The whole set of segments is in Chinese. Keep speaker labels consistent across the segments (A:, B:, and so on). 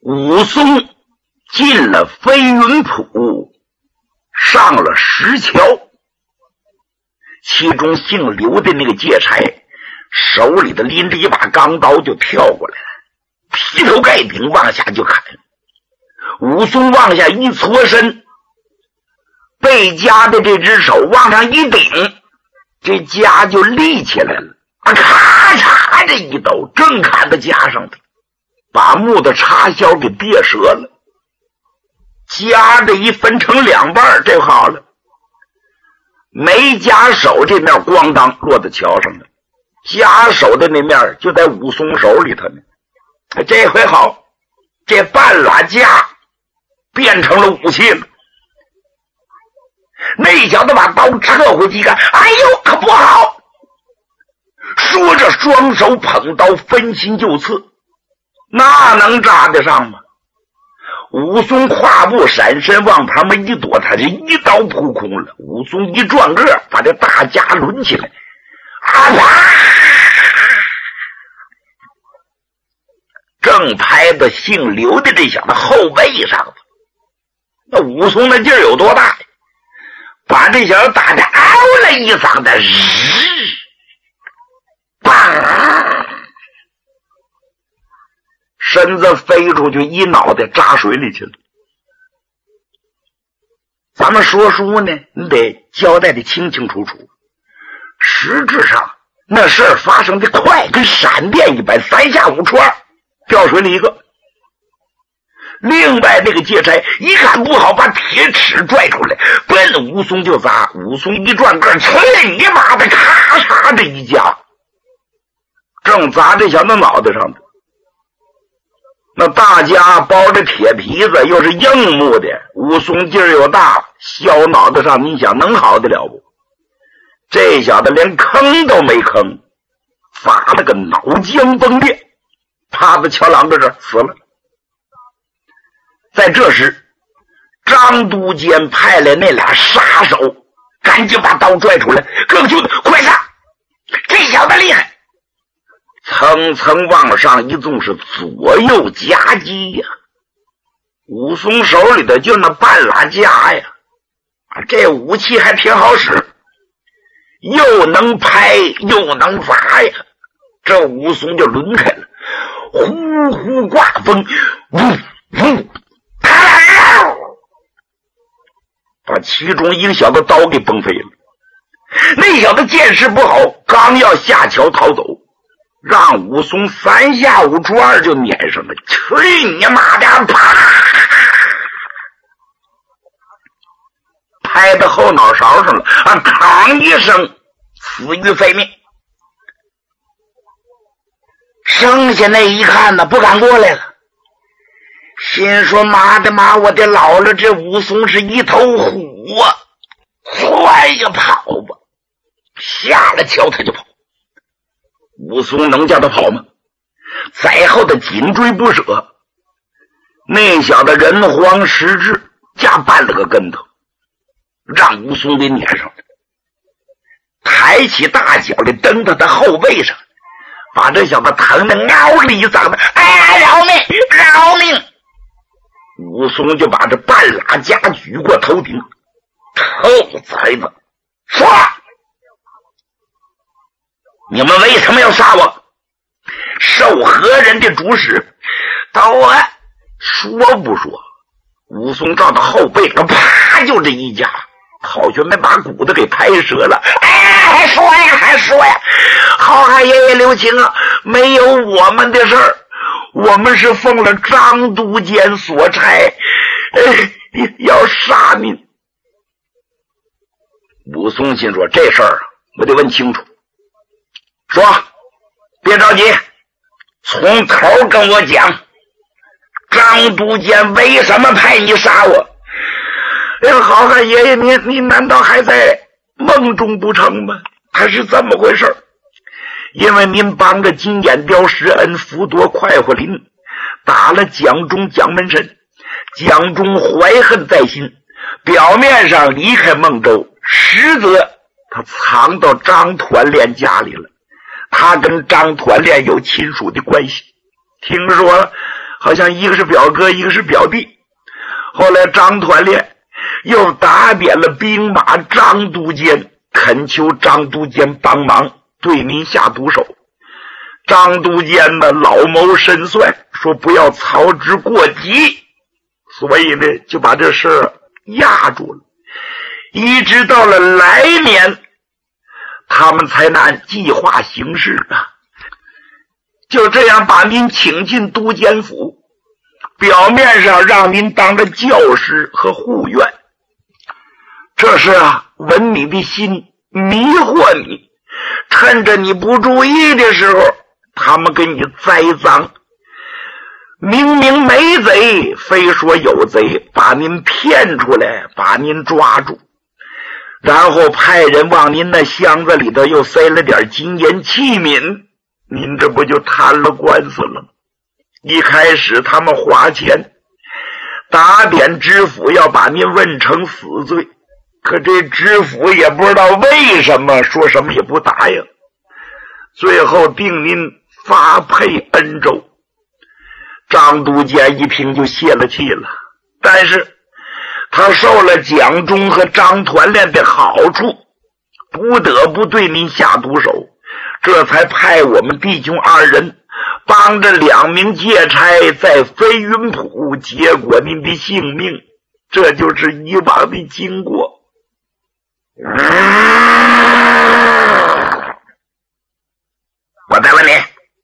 A: 武松进了飞云浦，上了石桥，其中姓刘的那个劫差手里的拎着一把钢刀就跳过来了，劈头盖顶往下就砍。武松往下一搓身，被夹的这只手往上一顶，这夹就立起来了，咔嚓这一刀正砍在夹上头，把木的插销给别折了，夹着一分成两半，这好了。没夹手这面咣当落在桥上了，夹手的那面就在武松手里头呢。这回好，这半拉夹变成了武器了。那小子把刀撤回去看，哎呦可不好，说着双手捧刀分心就刺，那能扎得上吗？武松跨步闪身往旁边一躲，他这一刀扑空了。武松一转个把这大夹抡起来，正拍到姓刘的这小子后背上了。那武松那劲儿有多大呀？把这小子打得嗷了一嗓子，砰，身子飞出去，一脑袋扎水里去了。咱们说书呢，你得交代的清清楚楚。实质上那事儿发生的快，跟闪电一般，三下五除二掉水里一个。另外那个劫差一看不好，把铁尺拽出来奔武松就砸。武松一转个，去你妈的，咔嚓这一夹，正砸这小子脑袋上的。那大夹包着铁皮子，又是硬木的，武松劲儿又大，削脑袋上，你想能好得了不？这小子连吭都没吭，砸了个脑浆崩裂，趴在桥栏杆这死了。在这时，张都监派来那俩杀手，赶紧把刀拽出来，各个兄弟快上，这小子厉害！层层往上一纵，是左右夹击呀。武松手里的就那半拉夹呀，这武器还挺好使，又能拍又能砸呀。这武松就抡开了，呼呼刮风，呜呜，把其中一个小子刀给崩飞了。那小子见势不好，刚要下桥逃走，让武松三下五除二就撵上了。去你妈的，啪，拍到后脑勺上了，吭一声，死于非命。剩下那一看呢，不敢过来了，心说妈的妈，我得老了，这武松是一头虎啊，快呀跑吧，下了桥他就跑。武松能叫他跑吗？在后的紧追不舍，那小子人慌失智，加绊了个跟头，让武松给撵上了，抬起大脚的蹬到他后背上，把这小子疼得嗷了一嗓子，哎，饶命饶命！武松就把这半拉夹举过头顶，臭崽子，说你们为什么要杀我？受何人的主使？都说不说？武松照到后背上，啪就这一夹，好像没把骨头给拍折了。哎，还说呀还说呀，好汉爷爷留情啊，没有我们的事儿，我们是奉了张都监所差，要杀您。武松心说，这事儿我得问清楚。说，别着急，从头跟我讲，张都监为什么派你杀我？好汉爷爷，你难道还在梦中不成吗？还是这么回事？因为您帮着金眼雕施恩，福夺快活林，打了蒋忠蒋门神，蒋忠怀恨在心，表面上离开孟州，实则他藏到张团练家里了。他跟张团练有亲属的关系，听说好像一个是表哥，一个是表弟。后来张团练又打点了兵马张都监，恳求张都监帮忙对您下毒手。张都监呢老谋深算，说不要操之过急，所以呢就把这事压住了。一直到了来年，他们才能按计划行事啊。就这样把您请进都监府，表面上让您当个教师和护院，这是闻你的心，迷惑你，趁着你不注意的时候，他们给你栽赃，明明没贼，非说有贼，把您骗出来，把您抓住，然后派人往您那箱子里头又塞了点金银器皿，您这不就摊了官司了吗？一开始他们花钱打点知府要把您问成死罪，可这知府也不知道为什么，说什么也不答应，最后定您发配恩州。张都监一听就泄了气了，但是他受了蒋忠和张团练的好处，不得不对您下毒手，这才派我们弟兄二人帮着2名借差在飞云浦结果您的性命，这就是以往的经过。我再问你，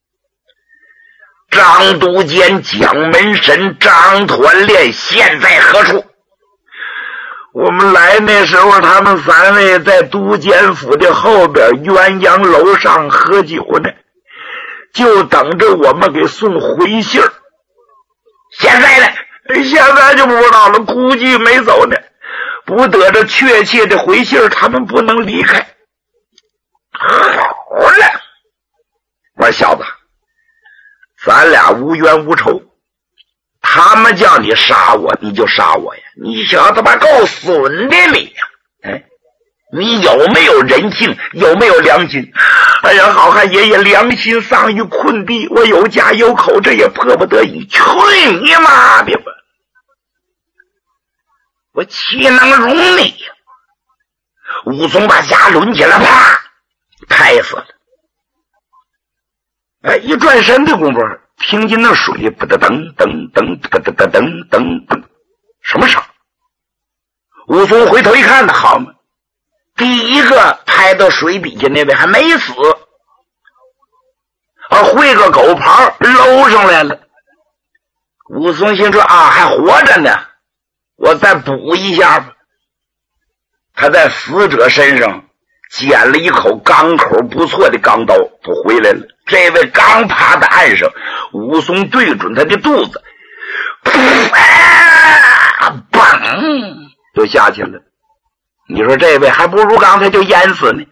A: 张都监、蒋门神、张团练现在何处？我们来那时候，他们3位在都监府的后边鸳鸯楼上喝酒呢，就等着我们给送回信儿。现在呢？现在就不知道了，估计没走呢。不得着确切的回信儿，他们不能离开。好了，我说小子，咱俩无冤无仇，他们叫你杀我你就杀我呀，你小子吧够损的你呀！哎，你有没有人性，有没有良心？哎呀，好汉爷爷良心丧于困地，我有家有口，这也迫不得已。去你妈的吧！我岂能容你呀！武松把虾抡起来，啪，拍死了。哎，一转身的功夫，听见那水不得噔噔噔噔噔噔噔噔，什么声？武松回头一看呢，好嘛，第一个拍到水底下那位还没死，会个狗刨搂上来了。武松心说还活着呢，我再补一下吧。他在死者身上捡了一口钢口不错的钢刀，都回来了。这位刚爬到岸上，武松对准他的肚子，嘣就下去了。你说这位还不如刚才就淹死呢。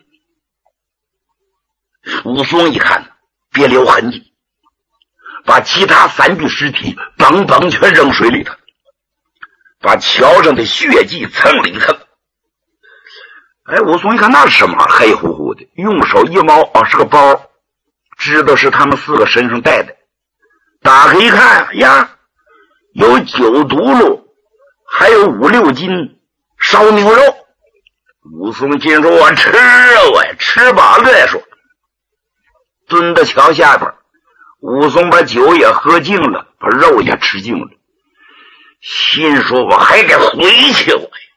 A: 武松一看别留痕迹，把其他3具尸体嘣嘣全扔水里头，把桥上的血迹蹭了一蹭。哎，武松一看那是什么，黑乎乎的，用手一摸，是个包，知道是他们4个身上带的。打开一看呀，有9毒噜，还有5、6斤烧牛肉。武松心说我吃我吃饱了再说。蹲到桥下边，武松把酒也喝尽了，把肉也吃尽了，心说我还得回去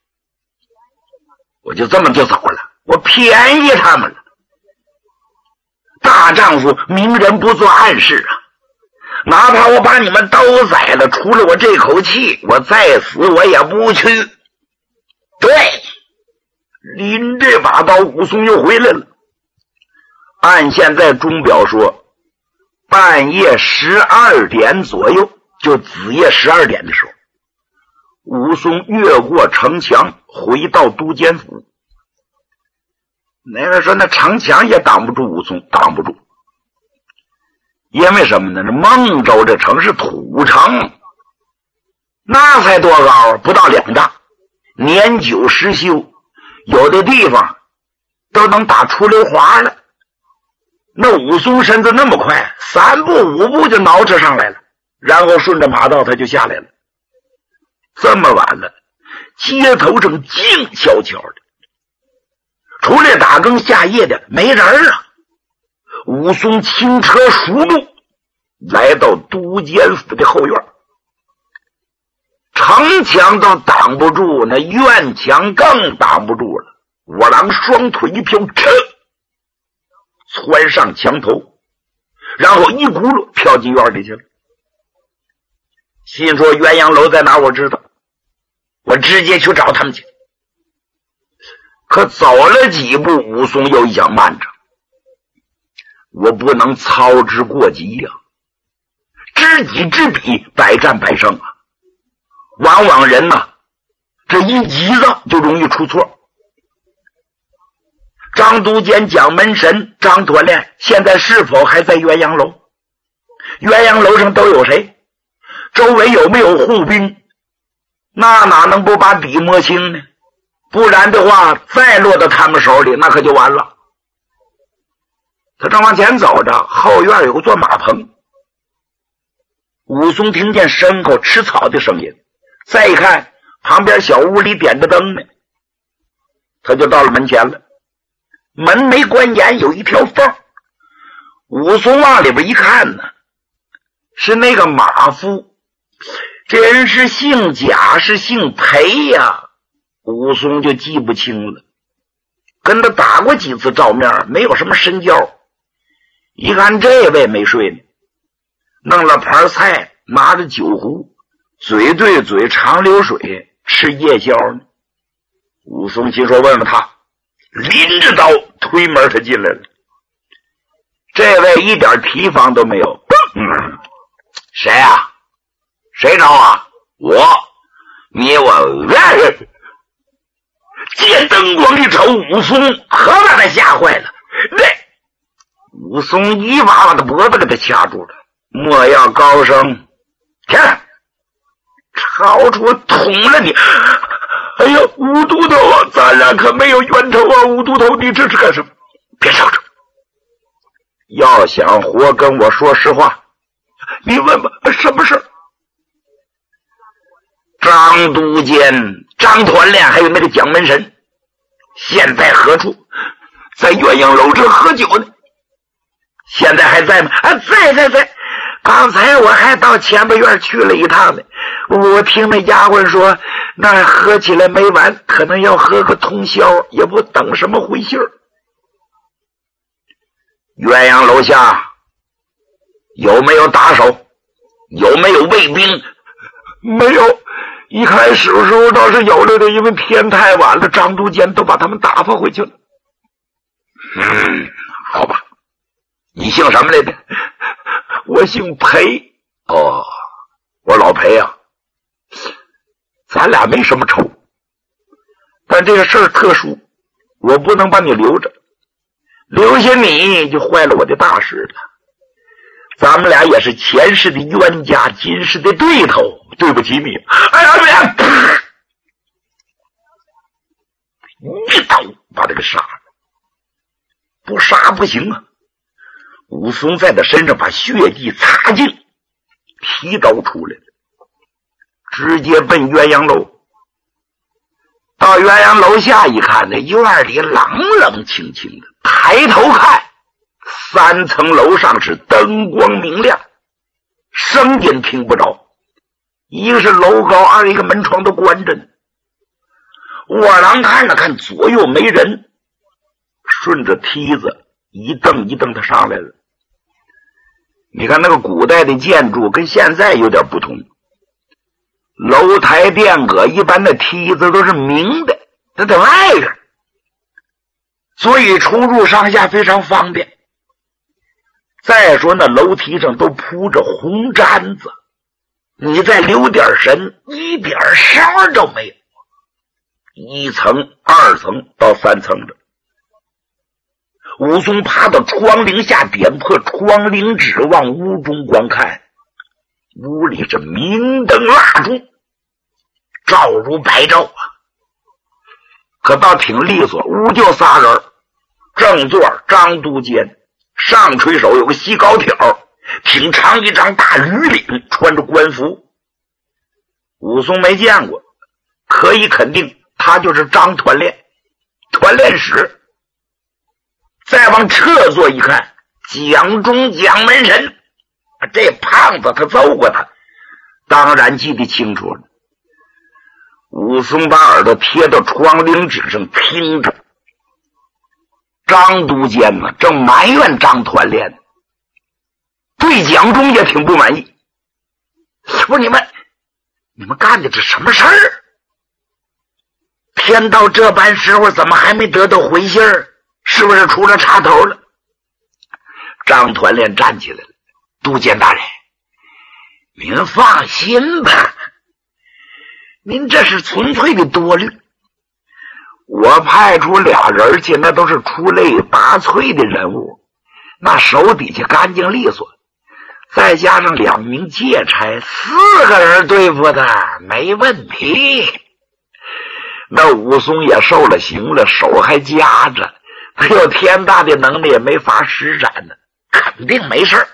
A: 我就这么就走了，我便宜他们了。大丈夫明人不做暗事啊，哪怕我把你们都宰了，除了我这口气，我再死我也不去。对，拎这把刀，武松又回来了。按现在钟表说，半夜12点左右，就子夜12点的时候，武松越过城墙回到都监府。那人说那城墙也挡不住武松，挡不住。因为什么呢？孟州这城是土城，那才多高啊，不到2丈，年久失修，有的地方都能打出溜滑了。那武松身子那么快，3步5步就挠着上来了， 然后顺着马道他就下来了。这么晚了，街头上静悄悄的，出来打更下夜的没人啊。武松轻车熟路，来到都监府的后院，城墙都挡不住，那院墙更挡不住了。我郎双腿一飘，窜上墙头，然后一轱辘跳进院里去了。心说鸳鸯楼在哪我知道，我直接去找他们去。可走了几步，武松又一想，慢着，我不能操之过急呀，知己知彼，百战百胜啊。往往人呐，这一急躁就容易出错。张都监、蒋门神、张团练现在是否还在鸳鸯楼？鸳鸯楼上都有谁？周围有没有护兵？那哪能不把笔摸清呢？不然的话，再落到他们手里，那可就完了。他正往前走着，后院有个座马棚。武松听见身后吃草的声音，再一看，旁边小屋里点着灯呢，他就到了门前了。门没关严，有一条缝。武松往里边一看呢，是那个马夫，这人是姓贾是姓裴呀，武松就记不清了。跟他打过几次照面，没有什么深交。一看这位没睡呢，弄了盘菜，拿着酒壶，嘴对嘴长流水，吃夜宵呢。武松心说问问他，拎着刀推门他进来了。这位一点提防都没有。谁啊？谁找啊？我。你我借灯光一瞅，武松可把他吓坏了。武松一把把他脖子给他掐住了，莫要高声，看朝出捅了你。哎呀，武都头啊，咱俩可没有冤仇啊！武都头，你这是干什么？别吵吵，要想活跟我说实话。你问吧，什么事？张都监、张团练还有那个蒋门神现在何处？在鸳鸯楼这喝酒呢。现在还在吗？在。刚才我还到前边院去了一趟呢，我听那丫鬟说那喝起来没完，可能要喝个通宵，也不等什么回信儿。鸳鸯楼下有没有打手？有没有卫兵？没有。一开始的时候倒是有了的，因为天太晚了，张都监都把他们打发回去了。好吧。你姓什么来着？我姓裴。哦，我老裴啊，咱俩没什么仇，但这个事儿特殊，我不能把你留着，留下你就坏了我的大事了。咱们俩也是前世的冤家，今世的对头，对不起你。哎呀，一刀把他给杀了，不杀不行啊。武松在他身上把血迹擦净，提刀出来了，直接奔鸳鸯楼。到鸳鸯楼下一看，那院里冷冷清清的，抬头看3层楼上是灯光明亮，声音听不着，一个是楼高，二一个门窗都关着呢。卧郎看了看左右没人，顺着梯子一蹬一蹬他上来了。你看那个古代的建筑跟现在有点不同，楼台殿阁一般的梯子都是明的，它在外边，所以出入上下非常方便。再说那楼梯上都铺着红毡子，你再留点神，一点声都没有。1层、2层到3层的。武松爬到窗棂下，点破窗棂纸，往屋中观看。屋里是明灯蜡烛，照如白昼啊。可倒挺利索，屋就仨人，正座张都监，上垂手有个细高挑， 挺长一张大驴领，穿着官服。武松没见过，可以肯定他就是张团练，团练使。再往侧坐一看，蒋中蒋门神，这胖子他揍过他，当然记得清楚了。武松把耳朵贴到窗棂纸上听着，张督监呢正埋怨张团练，对蒋中也挺不满意。说你们干的这什么事儿？天到这般时候怎么还没得到回信儿？是不是出了岔头了？张团练站起来了，督监大人，您放心吧，您这是纯粹的多虑。我派出俩人去，那都是出类拔萃的人物，那手底下干净利索，再加上2名借差，4个人对付他没问题。那武松也受了刑了，手还夹着，他有天大的能力也没法施展呢，肯定没事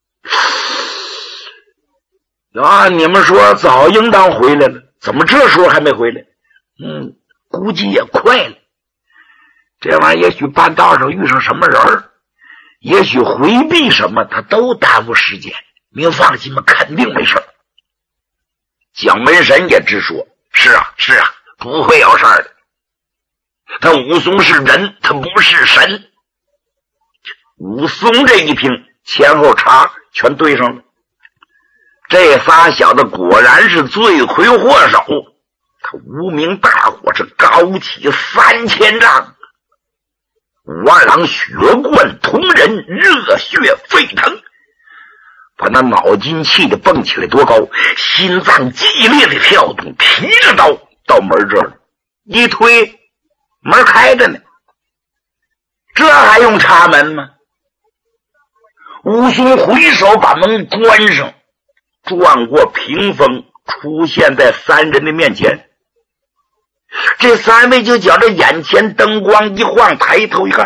A: 啊！你们说早应当回来了，怎么这时候还没回来？估计也快了。这玩意儿也许半道上遇上什么人，也许回避什么，他都耽误时间。您放心吧，肯定没事。蒋门神也直说：是啊，不会有事儿的。他武松是人，他不是神。武松这一听，前后茬全对上了。这仨小子果然是罪魁祸首，他无名大火是高起3000丈，武二郎血贯瞳仁，热血沸腾，把那脑筋气得蹦起来多高，心脏激烈的跳动，提着刀到门这儿一推，门开着呢，这还用插门吗？武松回手把门关上，转过屏风，出现在3人的面前。这3位就觉着眼前灯光一晃，抬头一看，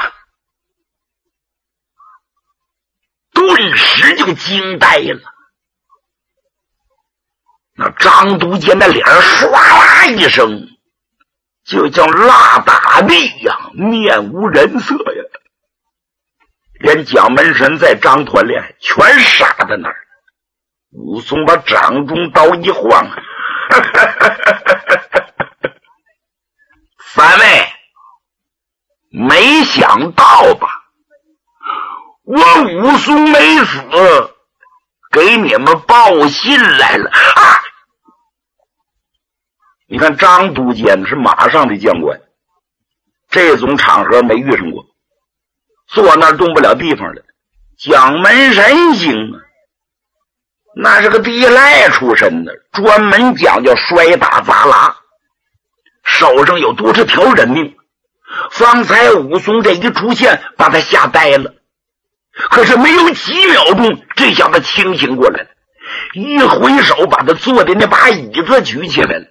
A: 顿时就惊呆了。那张督监的脸唰啦一声，就像蜡打的一样，面无人色呀。连蒋门神在张团练全傻在那儿。武松把掌中刀一晃3位没想到吧，我武松没死，给你们报信来了啊！你看张督监是马上的将官，这种场合没遇上过，坐那儿动不了地方了。蒋门神行啊，那是个地赖出身的，专门讲究摔打砸拉，手上有多少条人命。方才武松这一出现，把他吓呆了。可是没有几秒钟，这小子清醒过来了，一挥手把他坐的那把椅子举起来了，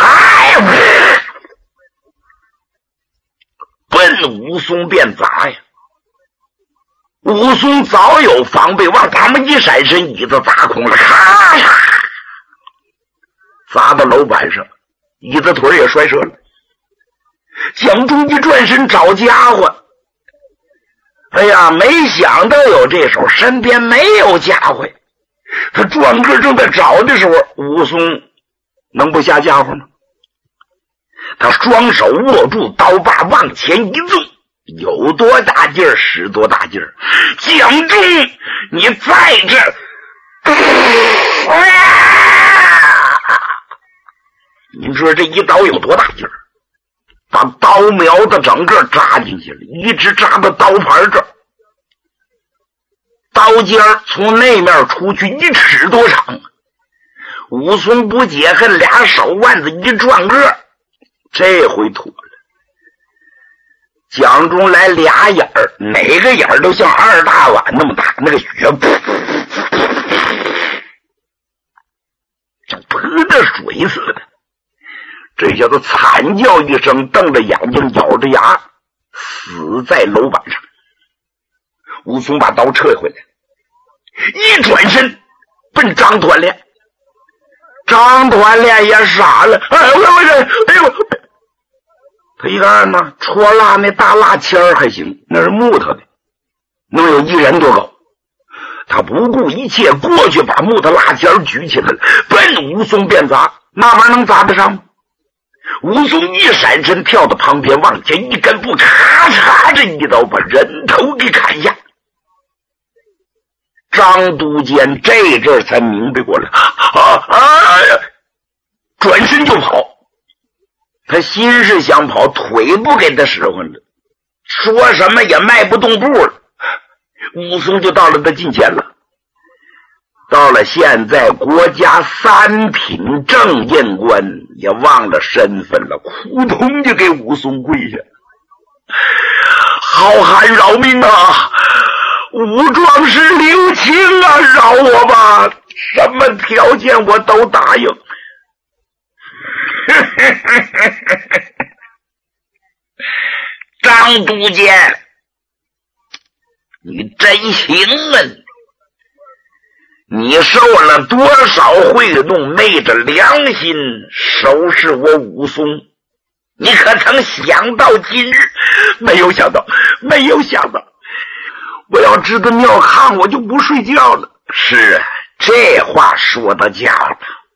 A: 奔武松便砸呀。武松早有防备，往旁边一闪身，椅子砸空了，咔嚓，砸到楼板上，椅子腿也摔折了。蒋中一转身找家伙，哎呀，没想到有这手，身边没有家伙。他转个正在找的时候，武松能不下家伙吗？他双手握住刀把，往前一纵，有多大劲儿使多大劲儿。蒋中，你在这你说这一刀有多大劲儿？把刀苗子整个扎进去了，一直扎到刀盘这儿，刀尖从那面出去1尺多长。武松不解恨，俩手腕子一转个，这回妥了。蒋中来俩眼儿，哪个眼儿都像2大碗那么大，那个血像泼的水似的。这小子惨叫一声，瞪着眼睛，咬着牙，死在楼板上。武松把刀撤回来， 一转身奔张团练。张团练也傻了，哎呦，他一看呢，戳蜡那大蜡签还行，那是木头的，能有1人多高。他不顾一切过去把木头蜡签举起来了，奔武松便砸，那玩意能砸得上吗？武松一闪身跳到旁边，往前一根步，咔嚓这一刀把人头给砍下。张都监这阵才明白过来，转身就跑。他心是想跑，腿不给他使唤了，说什么也迈不动步了。武松就到了他近前了。到了现在，国家3品正印官也忘了身份了，扑通就给武松跪下。好汉饶命啊！武壮士留情啊，饶我吧！什么条件我都答应。张都监，你真行啊！你受了多少贿赂，昧着良心收拾我武松，你可曾想到今日？没有想到，我要知道你要看我就不睡觉了。是啊，这话说到家了。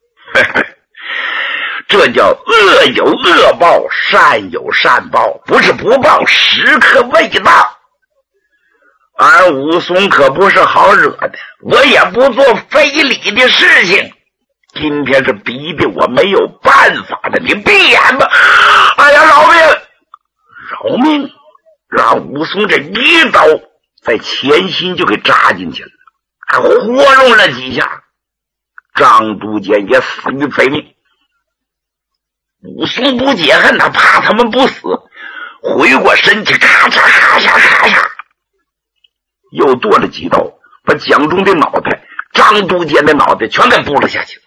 A: 这叫恶有恶报，善有善报，不是不报，时刻未到。俺武松可不是好惹的，我也不做非礼的事情，今天是逼得我没有办法了，你闭眼吧！哎呀，饶命！让武松这一刀在前心就给扎进去了，还活弄了几下，张都监也死于非命。武松不解恨，他怕他们不死，回过身去，咔嚓咔嚓咔嚓，又剁了几刀，把蒋忠的脑袋、张都监的脑袋全给拨了下去。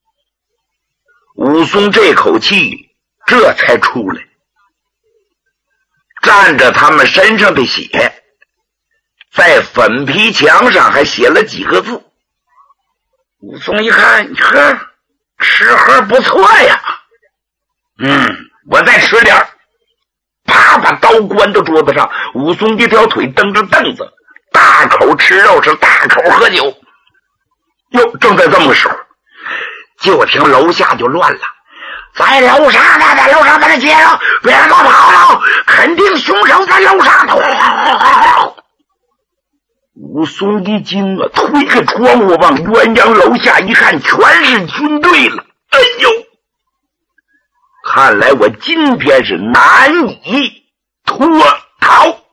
A: 武松这口气这才出来，蘸着他们身上的血，在粉皮墙上还写了几个字。武松一看，呵，吃喝不错呀，我再吃点儿。啪，把刀关到桌子上，武松一条腿蹬着凳子，大口吃肉，是大口喝酒。哟，正在这么个时候，就听楼下就乱了，在楼上把他接了，别让他跑了，肯定凶手在楼上头。武松一惊啊，推开窗户往鸳鸯楼下一看，全是军队了。哎呦，看来我今天是难以脱逃。